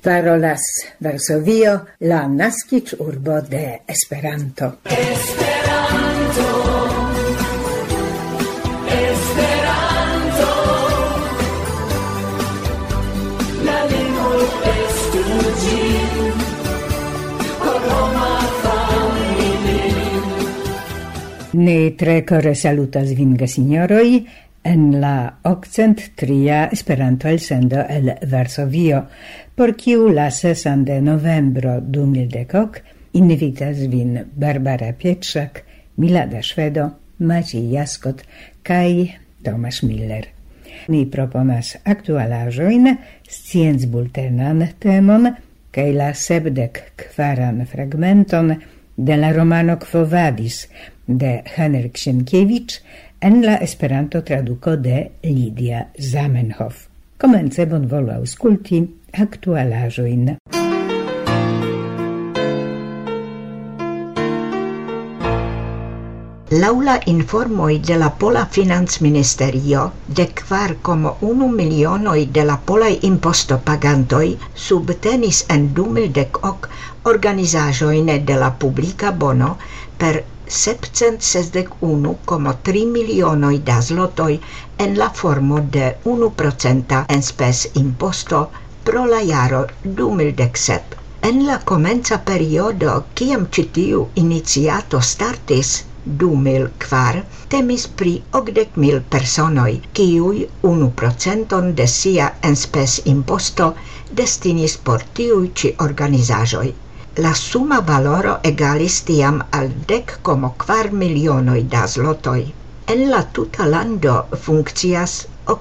Parolas Varsovio, la naskiĝurbo de Esperanto. Ne tre kore salutas vin, gesignoroj, en la 803 Esperanto elsendo el Varsovio, por kiu la 6 de novembro 2010 invitas vin Barbara Pietrzak, Milada Švedo, Maciej Jaskot kaj Tomasz Miller. Ni proponas aktualaĵojn, sciencbultenan temon kaj la 74 fragmenton de la romano Quo Vadis de Henryk Sienkiewicz en la Esperanto traduko de Lidia Zamenhof. Komence bonvolu aŭskulti aktualaĵojn. Laŭ la informoj de la Pola Financministerio, 4,1 milionoj de la polaj impostopagantoj subtenis en 2010 organizaĵojn de la publika bono per 761,3 milionoj da zlotoj en la formo de 1% enspez-imposto pro la jaro 2017. En la komenca periodo, kiam ĉi tiu iniciato startis, 2004, temis pri 80,000 personoj, kiuj 1% de sia enspez-imposto destinis por tiuj ĉi organizaĵoj. La suma valoro egalis tiam al 10,4 milionoj da zlotoj. En la tuta lando funkcias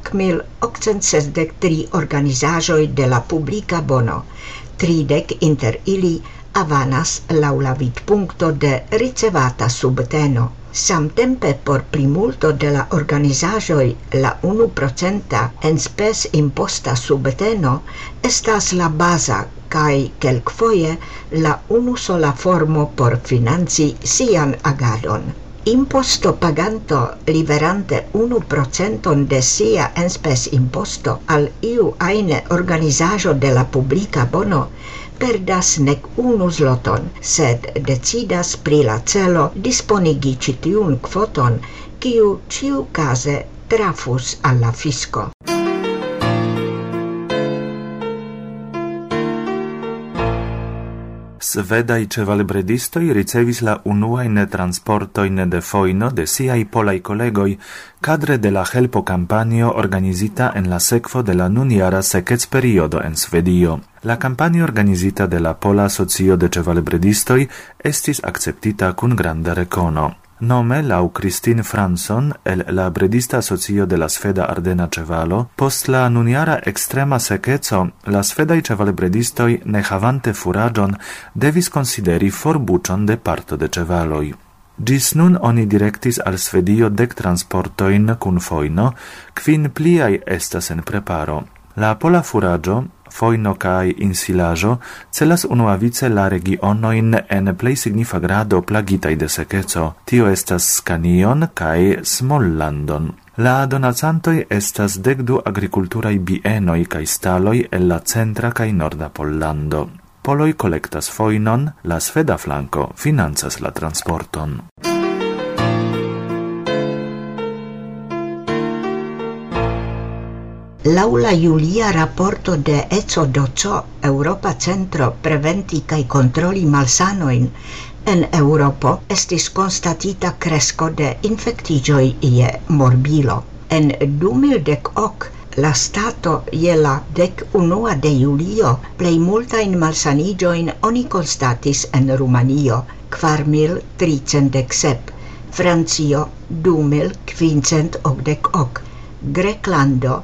8,863 organizaĵoj de la publika bono, 30 inter ili avanas laŭ la vidpunkto de ricevata subteno. Samtempe por plimulto de la organizaĵoj la 1% enspez-imposta subteno estas la baza kaj kelkfoje la unusola formo por financi sian agadon. Impostopaganto liverante 1% de sia enspez-imposto al iu ajn organizaĵo de la publika bono perdas nek unu zloton, sed decidas pri la celo disponigi ĉi tiun kvoton, kiu ĉiukaze trafus al la fisko. Svedaj ĉevalbredistoj ricevis la unuajn transportojn de fojno de siaj polaj kolegoj kadre de la helpo-kampanjo organizita en la sekvo de la nunjara sekec-periodo en Svedio. La kampanjo organizita de la Pola Asocio de Ĉevalbredistoj estis akceptita kun granda rekono. Nome laŭ Christine Franson el la Bredista Asocio de la Sveda Ardena Ĉevalo, post la nunjara ekstrema sekeco, la svedaj ĉevalbredistoj, ne havante furaĝon, devis konsideri forbuĉon de parto de ĉevaloj. Ĝis nun oni direktis al Svedio 10 transportojn kun fojno, 5 pliaj estas en preparo. La pola furaĝo, fojno kaj insilaĵo celas unuavice la regionojn en plej signifa grado plagitaj de sekeco. Tio estas Skanion kaj Smollandon. La donacantoj estas 12 agrikulturaj bienoj kaj staloj el la centra kaj norda Pollando. Poloj kolektas fojnon, la sveda flanko financas la transporton. Laŭ la julia raporto de ECODC, Europa Centro preventi kaj kontroli malsanojn, en Eŭropo estis konstatita kresko de infektiĝoj je morbilo. En 2010 la stato je la 11 de julio plej multajn malsaniĝojn oni konstatis en Rumanio, 4,307, Francio 2,588, Greklando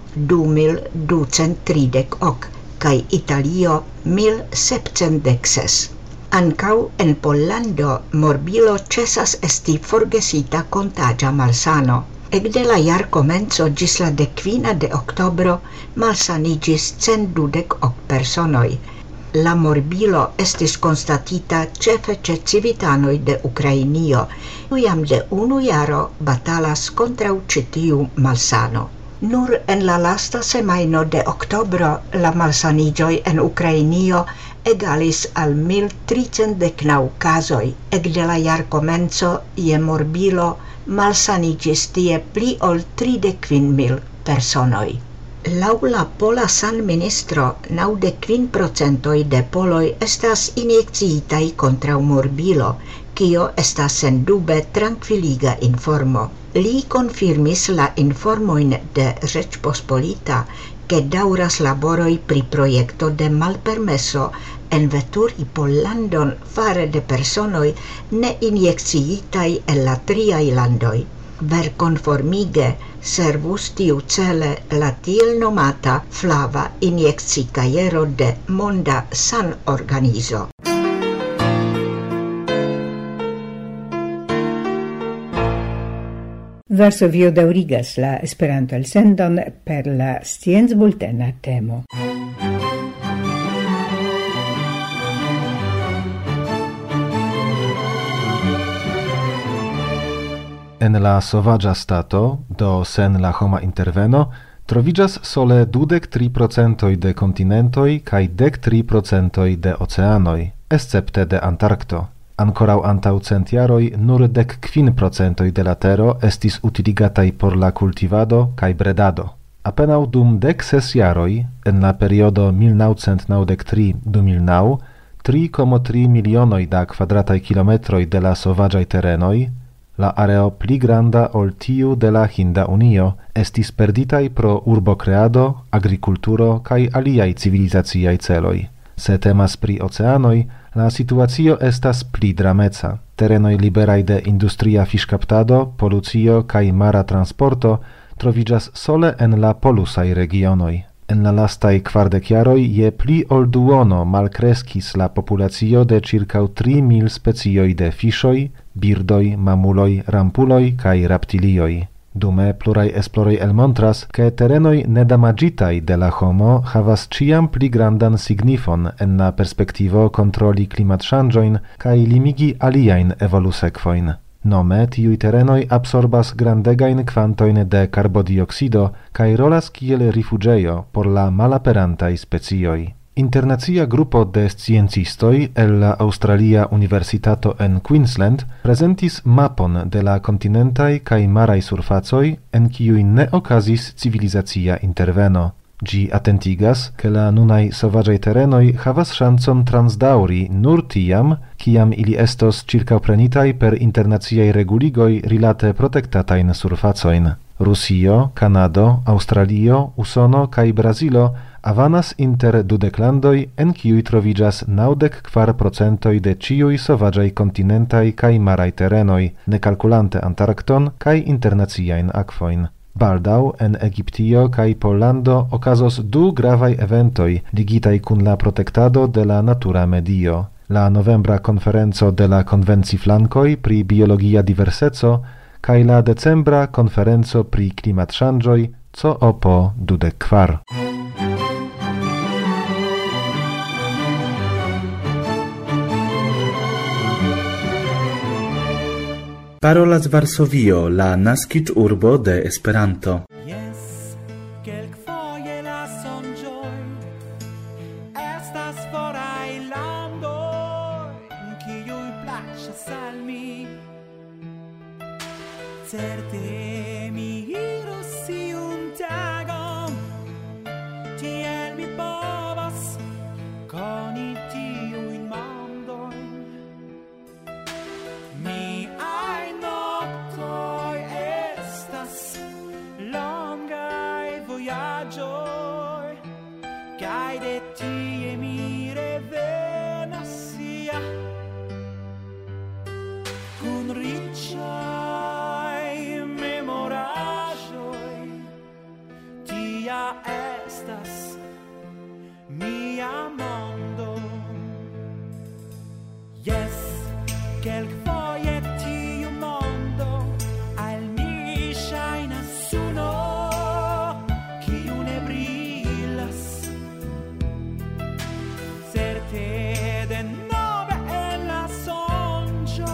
2,238 kaj Italio 1,716. Ankaŭ en Pollando morbilo ĉesas esti forgesita kontaĝa malsano. Ekde la jarkomenco ĝis la 15 de oktobro malsaniĝis 128 personoj. La morbilo estis konstatita ĉefe ĉe civitanoj de Ukrainio, kiu jam de 1 jaro batalas kontraŭ ĉi tiu malsano. Nur en la lasta semaino de oktobro la malsaniĝoj en Ukrainio egalis al 1319 kazoj. Ekde la jarkomenco je morbilo malsaniĝis tie pli ol 35,000 personoj. Laŭ la pola sanministro 95% de poloj estas injekciitaj kontraŭ morbilo, kio estas sendube trankviliga informo. Li konfirmis la informojn de Rzeczpospolita, ke daŭras laboroj pri projekto de malpermeso enveturi Pollandon fare de personoj ne injekciitaj el la triaj landoj. Verkonformige servus tiu cele la tiel nomata flava injekcikajero de Monda Sanorganizo. Varsovio daŭrigas la Esperanto-elsendon per la sciencbultena temo. En la sovaĝa stato, do sen la homa interveno, troviĝas sole 23% de kontinentoj kaj 13% de oceanoj, escepte de Antarkto. Ankoraŭ antaŭ 100 jaroj nur 15% de la tero estis utiligataj por la kultivado kaj bredado. Apenaŭ dum 16 jaroj, en la periodo 1993-2009, 3,3 milionoj da kvadrataj kilometroj de la sovaĝaj terenoj, la areo pli granda ol tiu de la Hinda Unio, estis perditaj pro urbokreado, agrikulturo kaj aliaj civilizaciaj celoj. Se temas pri oceanoj, la situacio estas pli drameca. Terenoj liberaj de industria fiŝkaptado, polucio kaj mara transporto troviĝas sole en la polusaj regionoj. En la lastaj 40 jaroj je pli ol duono malkreskis la populacio de ĉirkaŭ 3,000 specioj de fiŝoj, birdoj, mamuloj, rampuloj kaj reptilioj. Dume pluraj esploroj elmontras, ke terenoj nedamaĝitaj de la homo havas ĉiam pli grandan signifon en la perspektivo kontroli klimatŝanĝojn kaj limigi aliajn evolusekvojn. Nome tiuj terenoj absorbas grandegajn kvantojn de karbodioksido kaj rolas kiel rifuĝejo por la malaperantaj specioj. Internacia grupo de sciencistoj el la Aŭstralia Universitato en Queensland prezentis mapon de la kontinentaj kaj maraj surfacoj, en kiuj ne okazis civilizacia interveno. Ĝi atentigas, ke la nunaj sovaĝaj terenoj havas ŝancon transdaŭri nur tiam, kiam ili estos ĉirkaŭprenitaj per internaciaj reguligoj rilate protektatajn surfacojn. Rusio, Kanado, Aŭstralio, Usono kaj Brazilo avanas inter 20 landoj, en kiuj troviĝas 94% de ĉiuj sovaĝaj kontinentaj kaj maraj terenoj, ne kalkulante Antarkton kaj internaciajn akvojn. Baldaŭ en Egiptio kaj Pollando okazos 2 gravaj eventoj ligitaj kun la protektado de la natura medio. La novembra konferenco de la konvenciflankoj pri biologia diverseco kaj la decembra konferenco pri klimatŝanĝoj COP24. Parolas Varsovio, la naskiĝurbo de Esperanto. Jes, kelkfoje la sonĝoj estas foraj landoj, kiuj plaĉas al mi. Certe mi iros iun tagon, tiel mi povas koni tiujn mondojn. Miaj noktoj estas longaj vojaĝoj, kaj de tie mi revenas ja kun riĉaj memoraĵoj. Tia estas mia mondo. Jes, kelkfoje tiu mondo al mi ŝajnas suno, kiu ne brilas. Certe denove en la sonĝo,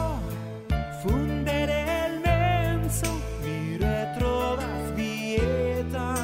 funde del menso, mi retrovas dietan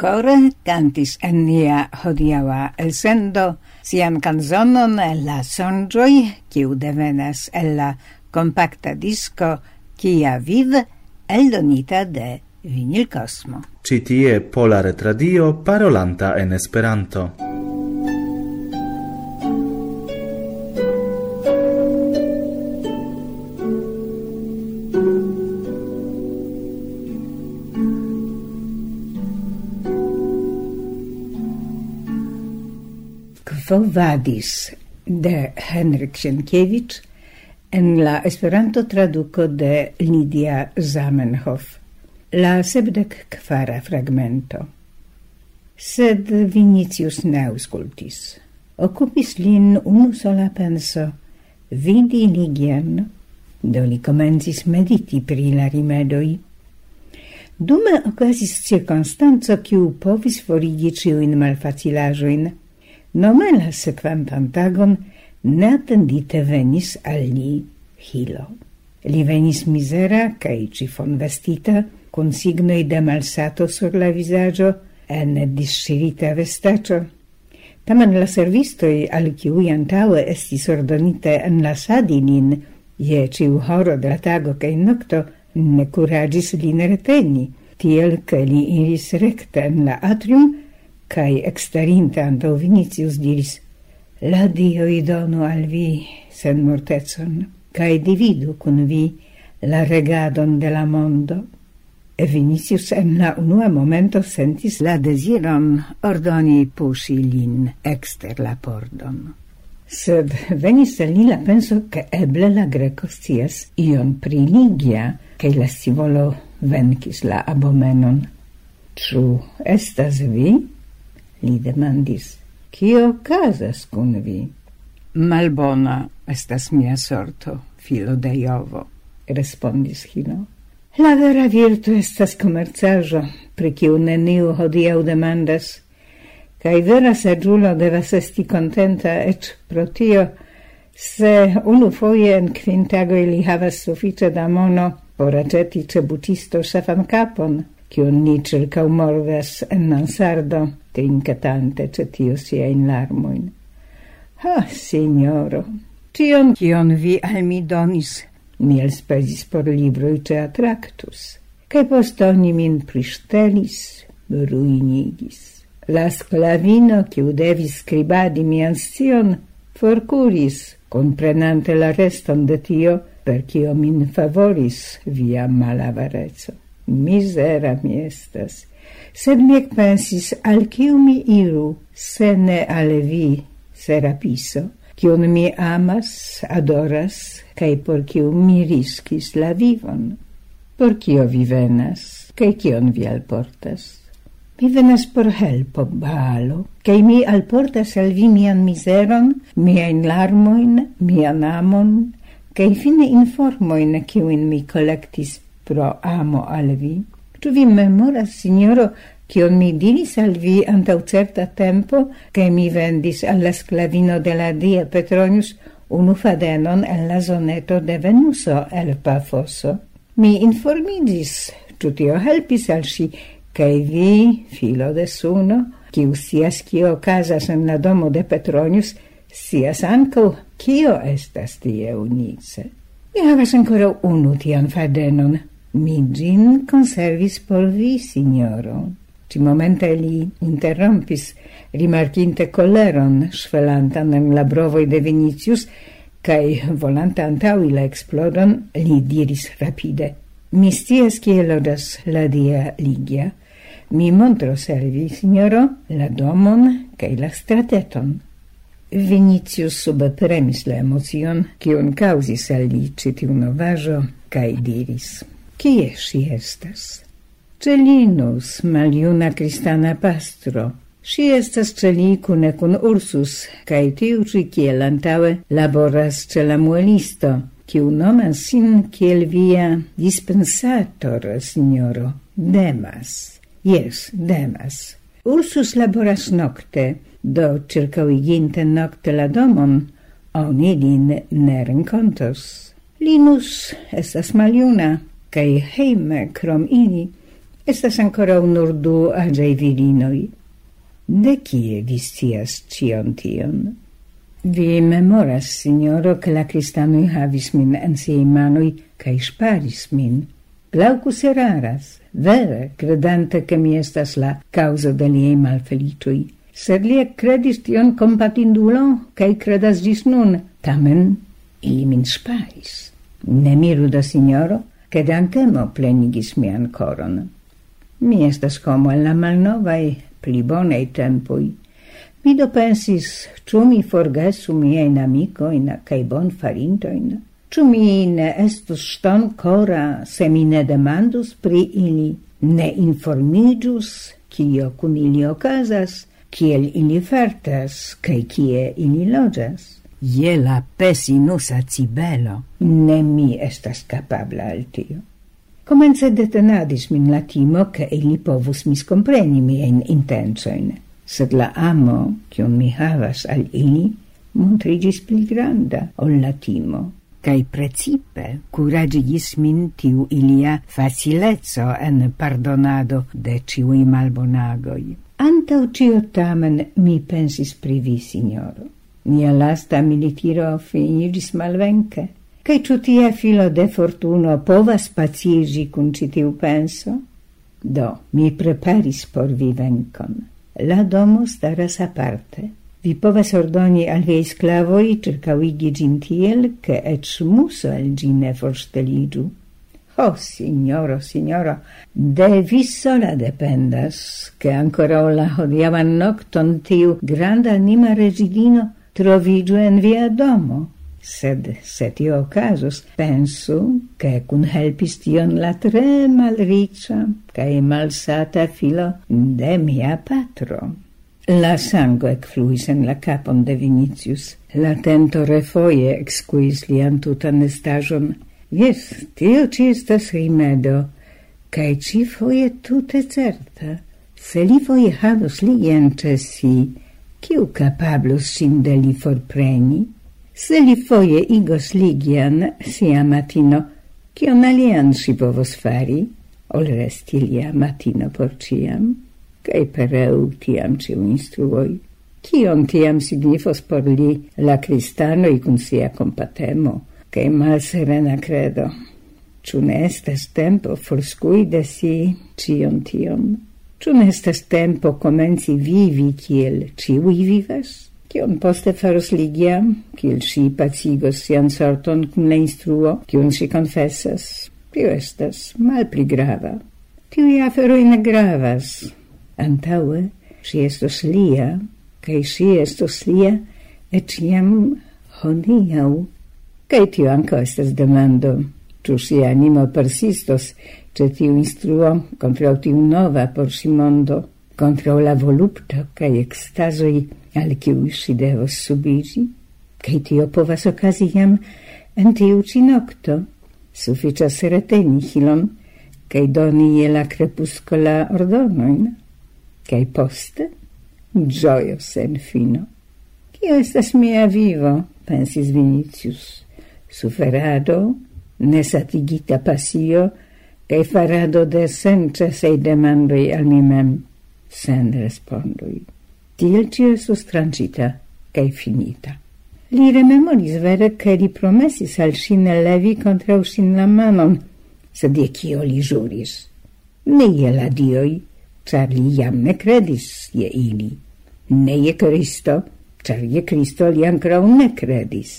core cantis en nia hodiaŭa elsendo sian canzonon La sonĝoj, kiu devenas el la compacta disco Kia Viv, eldonita de Vinyl Cosmo. Ci tie Pola Retradio parolanta en Esperanto. Quo vadis de Henryk Sienkiewicz en la Esperanto traduco de Lidia Zamenhof. La 74 fragmento. Sed Vinicius ne aŭskultis. Okupis lin unu sola penso, vidi Ligian, do li komencis mediti pri la rimedoj. Dume okazis cirkonstanco, kiu povis forigi ĉiujn malfacilaĵojn. Nome la sekvantan tagon neatendite venis al li Hilo. Li venis misera kaj ĉifon vestita, con signoi de malsato sur la visaggio en disŝirita vestaĉo. Tamen la servistoj, al kiuj antaŭe estis ordonite enlasadi lin je ĉiu horo de la tago kaj nokto, ne kuraĝis lin reteni, tiel ke li iris rekte en la atrium kaj ekstarinta antaŭ Vinicius diris: La dioj donu al vi senmortecon kaj dividu kun vi la regadon de la mondo. Vinicius en la unua momento sentis la desiron ordoni puŝi lin ekster la pordon. Sed venis al li la penso, ke eble la Greko scias ion pri Ligia, kaj la scivolo venkis la abomenon. Ĉu estas vi? Li demandis. Kio okazas kun vi? Malbona estas mia sorto, filo de Jovo, respondis Hilo. La vera virto estas komercaĵo, pri kiu neniu hodiaŭ demandas, kaj vera saĝulo devas esti kontenta eĉ pro tio, se unufoje en 5 tagoj li havas sufiĉe da mono por aĉeti ĉe butisto ŝafan kapon, kiun ni ĉirkaŭmordas en mansardo, trinketante ĉe tio siajn larmojn. Ha, signoro, tion kion vi al mi donis, mi elspezis por libroj ĉe Atraktus, kaj poste oni min priŝtelis, ruinigis. La sklavino, kiu devis skribadi mian scion, forkuris, komprenante la reston de tio, per kio min favoris via malavareco. Misera mi estas, sed mi ekpensis, al kiu mi iru, se ne al vi, Serapiso, kiun mi amas, adoras, kaj por kiu mi riskis la vivon. Por kio vi venas, kaj kion vi alportas? Mi venas por helpo, Baalo, kaj mi alportas al vi mian mizeron, miajn larmojn, mian amon, kaj fine informojn, kiujn mi kolektis pro amo al vi. Ĉu vi memoras, signoro, kion mi diris al vi antaŭ certa tempo, ke mi vendis al la sklavino de la dia Petronius unu fadenon en la zoneto de Venuso el Pafoso? Mi informigis, ĉu tio helpis al ŝi, kaj vi, filo de suno, kiu scias kio okazas en la domo de Petronius, scias ankaŭ kio estas tie unice. Mi havas ankoraŭ unu tian fadenon. Mi ĝin konservis por vi, signoro. Ci momente li interrompis, rimarkinte koleron ŝvelantan en la brovoj de Vinicius, kaj volante antaŭi la eksplodon, li diris rapide: Mi scias kie loĝas la dia Ligia. Mi montros al vi, signoro, la domon kaj la strateton. Vinicius subpremis la emocion, kiun kaŭzis al li ĉi tiu novaĵo, kaj diris: Kie ŝi estas? Ĉe Linus, maljuna kristana pastro. Ŝi estas ĉe li kune kun Ursus, kaj tiu ĉi kiel antaŭe laboras ĉe la muelisto, kiu nomas sin kiel via dispensator, signoro. Demas. Jes, Demas. Ursus laboras nokte, do ĉirkaŭiginte nokte la domon, oni lin ne renkontos. Linus estas maljuna, kaj hejme krom ili Estas ancora nur 2 agiai virinoi. De kie vi scias cion tion? Vi memoras, signoro, che la cristanoi havis min en siei manoi cae sparis min. Glaucus eraras, vere, credante che mi estas la causa de liei malfelicioi. Sed li credis tion compatindulo, cae credas gis nun. Tamen, ili min sparis. Ne miru da signoro, che dankemo plenigis mian coron. Mi estas homo en la malnovai, pli bonei tempoi. Mi do pensis, ciu mi forgesu miein amicoin cae bon farintoin? Ciu mi ne estus ston cora se mi ne demandus pri ili? Ne informigius, cio cun ili ocasas, kiel ili fartas, cae kie ili logas? Je la pesinusa cibelo. Ne mi estas capabla al tio. Comence detenadis min la timo, che ili povus miscompreni mien intensoin. Sed la amo, cion mi havas al ili, montrigis pli granda ol la timo. Cae precipe curagigis min tiu ilia facilezo en pardonado de ciui malbonagoi. Antau cio tamen mi pensis pri vi, signoro. Mia lasta militiro finigis malvenke. Cae ciu tia filo de fortuno povas pacigi cun citiu penso? Do, mi preparis por vi vencon. La domo staras aparte. Vi povas ordoni al viei sclavoi circauigi gin tiel, che ec muso al gin ne forsteligiu. Oh, signoro, de vi sola dependas, che ancora la hodiavan nocton tiu granda anima residino trovigiu en via domo. Sed se tio ocasus, pensu, che cun helpis tion la tre malricia cae malsata filo de mia patro. La sango ecfluis en la capon de Vinicius. La tento refoje excuis lian tutan estajon. Jes, tio ci estas rimedo, cae ci foje tute certa. Se li foje havus lian ce si, kiu capablus sin de li forpreni? Se li foje igos ligian sia matino, kion alian si povos fari, ol resti lia matino por ciam, cae pereu tiam ciu instruoi. Kion tiam signifos por li la cristanoi cun sia compatemo, cae malserena credo? Ciu ne estas tempo forscui de si cion tiom? Ciu ne estas tempo comenci vivi kiel ciui vivas? Kion poste faros Ligia, kiel si pacigos sian sorton cum la instruo, kion si confessas? Tio estas malpli grava. Tiui aferoi ne gravas. Antaue, si estos lia, cae si estos lia, et iam hodiau. Cae tio anco estas demando, ciu si animo persistos, ce tiu instruo contra tiu nova por si mondo, contra la volupto cae extasoi al kiu si devos subigi, cae tio povas ocasi jam en tiu ci nocto. Suficias reteni hilon, cae doni je la crepuscola ordonoin, cae poste gioio sen fino. Cio estas mia vivo, pensis Vinicius, suferado, nesatigita passio, cae farado de sencesei demandoi al mi mem, sen respondoi. Tiel cio estus trancita, cae finita. Li rememoris vere che li promesis al sin levi contra sin la manon, sed je cio li juris? Ne je la dioi, char li jam ne credis je ili. Ne je Cristo, char je Cristo li ancora ne credis.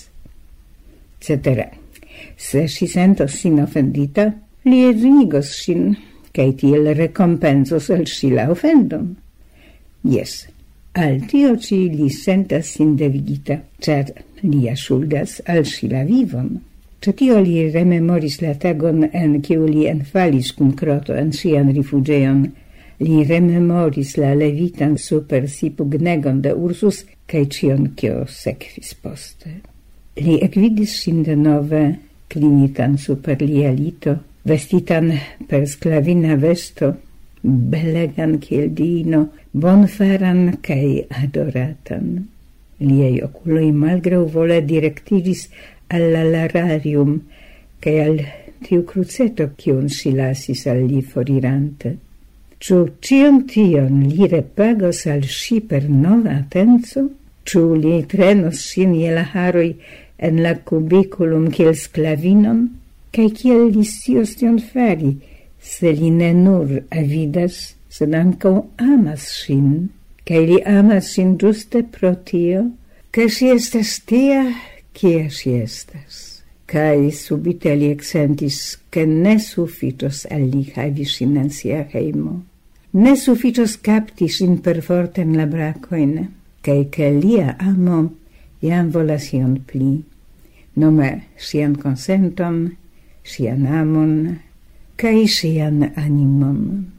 Cetera, se si sentos sin offendita, li ednigos sin, cae tiel recompensos al si la offendon. Yes, al tio ci li sentas sin devigita, char lia suldas al si la vivon. Ce tio li rememoris la tagon en kiu li enfalis cum croto en sian rifugeon. Li rememoris la levitan super si pugnegon de Ursus, cae cion cio sekvis poste. Li ekvidis sin de nove, klinitan super lia lito, vestitan per sklavina vesto, belegan kiel dino, bonfaran cae adoratan. Liei oculoi malgrau vole directigis al lararium, cae al tiu cruceto cion si lasis al li forirante. Ĉu ĉion tion li repagos al ŝi per nova atenco? Ĉu li trenos ŝin je la haroj en la kubikulum kiel sklavinon? Kaj kiel li scios tion fari, se li ne nur avidas, sed ankaŭ amas ŝin? Kaj li amas ŝin ĝuste pro tio, ke ŝi estas tia, kia ŝi estas. Kaj subite li eksentis, ke ne sufiĉos al li havi ŝin en sia hejmo. Ne sufiĉos kapti ŝin perforte en la brakojn, kaj ke lia amo jam volas ion pli. Nome ŝian konsenton, ŝian amon, kaj ŝian animon.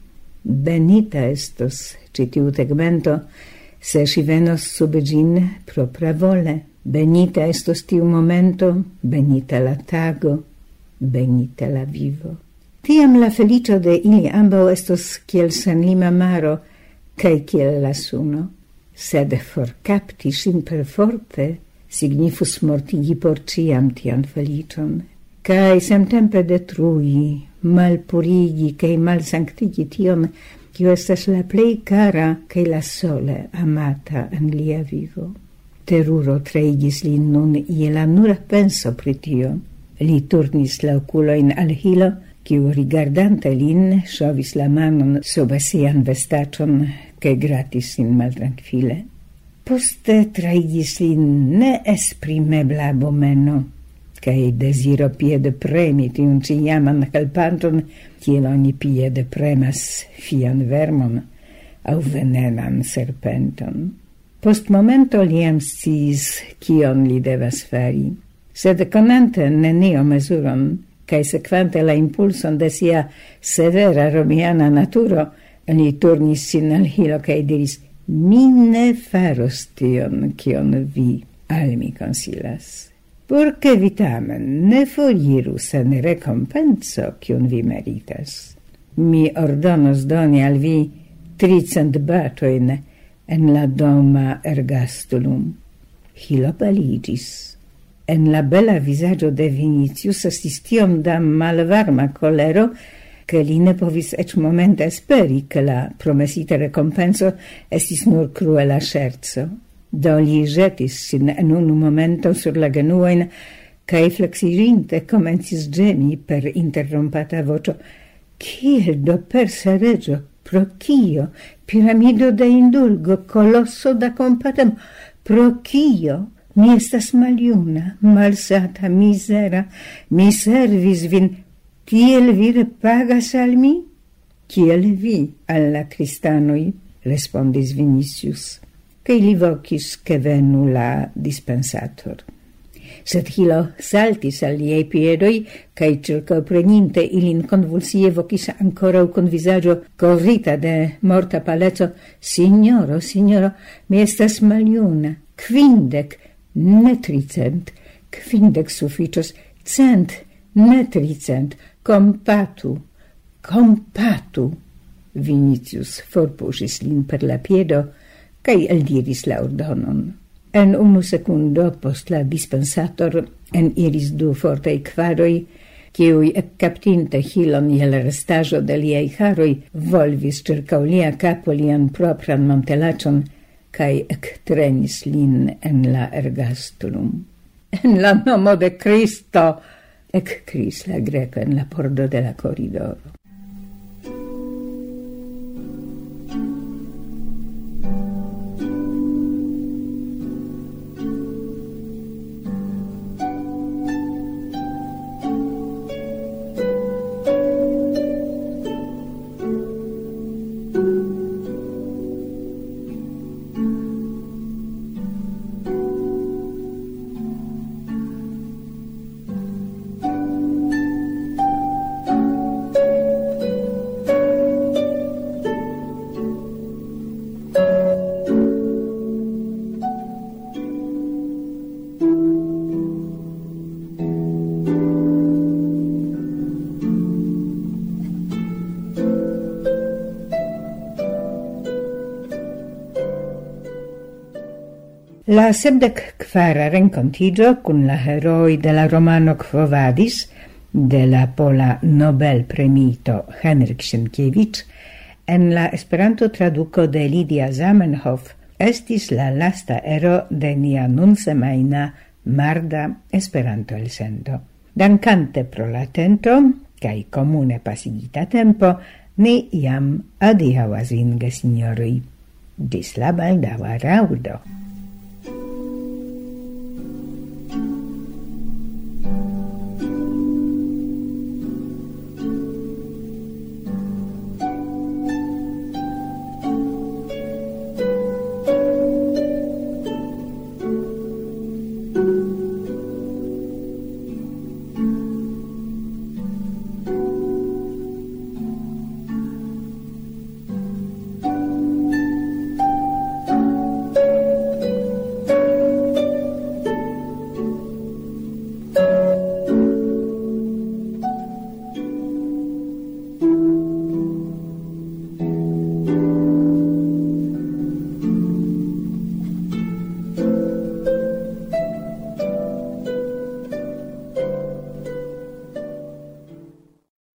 Benita estos ĉi tiu tegmento, se ŝi venos sub ĝin propravole. Benita estos tiu momento, benita la tago, benita la vivo. Tiam la felicio de ili ambaŭ estos kiel senlima maro kaj kiel la suno, sed forkapti ŝin perforte signifus mortigi por ĉiam tian felicion, kaj samtempe detrui, malpurigi kaj malsanktigi tion, kio estas la plej kara kaj la sole amata en lia vivo. Teruro treigis lin nun je la nura penso pri tio. Li turnis la okulojn al Hilo, kiu rigardante lin ŝovis la manon sub sian vestaĉon kaj gratis sin maltrankvile. Poste traigis lin neesprimebla abomeno kaj deziro piedepremi tiun ĉi jaman helpanton, kiel oni piedepremas fian vermon aŭ venenan serpenton. Post momento li jam sciis kion li devas fari, sed konante nenio mezuron, kaj sekvante la impulson de sia severa romiana naturo, li turnis sin al Hilo kaj diris: mi ne faros tion, kion vi al mi konsilas. Porke vi tamen ne foriru sen rekompenco, kiun vi meritas. Mi ordonos doni al vi 300 batojn en la doma ergastulum. Hilo paliĝis. En la bela vizaĝo de Vinicius estis tiom da malvarma kolero, ke li ne povis eĉ momente esperi, ke la promesita rekompenco estis nur kruela ŝerco. Do li ĵetis sin en unu momento sur la genuojn kaj fleksiĝinte komencis ĝemi per interrompata voĉo: kiel do persa reĝo, pro kio? Piramido de indulgo, kolosso da kompatemo, pro kio? Mi estas maljuna, malsata, misera, mi servis vin, kiel vi repagas al mi? Kiel vi al la kristanoj, respondis Vinicius, kaj li vokis ke venu la dispensator. Sed Hilo saltis al liaj piedoj, kaj ĉirkaŭpreninte ilin konvulsie vokis ankoraŭ kun vizaĝo kovrita de morta paleco: Signoro, signoro, mi estas maljuna, 50, ne 300, 50 sufiĉos, 100, ne 300, kompatu, kompatu. Vinicius forpuŝis lin per la piedo kaj eldiris la ordonon. En unu sekundo post la dispensator eniris 2 fortaj kvaroj, kiuj ekkaptinte Hilon je la restaĵo de liaj haroj, volvis ĉirkaŭ lia kapo lian propran mantelaĉon kaj ektrenis lin en la ergastulum. En la nomo de Kristo! Ekkriis la Greko en la pordo de la koridoro. La 74 renkontiĝo kun la heroi de la romano Quo Vadis de la pola Nobel-premiito Henryk Sienkiewicz En la Esperanto traduco de Lidia Zamenhof estis la lasta ero de nia nunsemaina marda Esperanto elsendo. Dankante pro la tento, kai comune pasigita tempo, ni iam adiaŭas vin, gesinjoroj. Ĝis la baldaŭa raŭdo.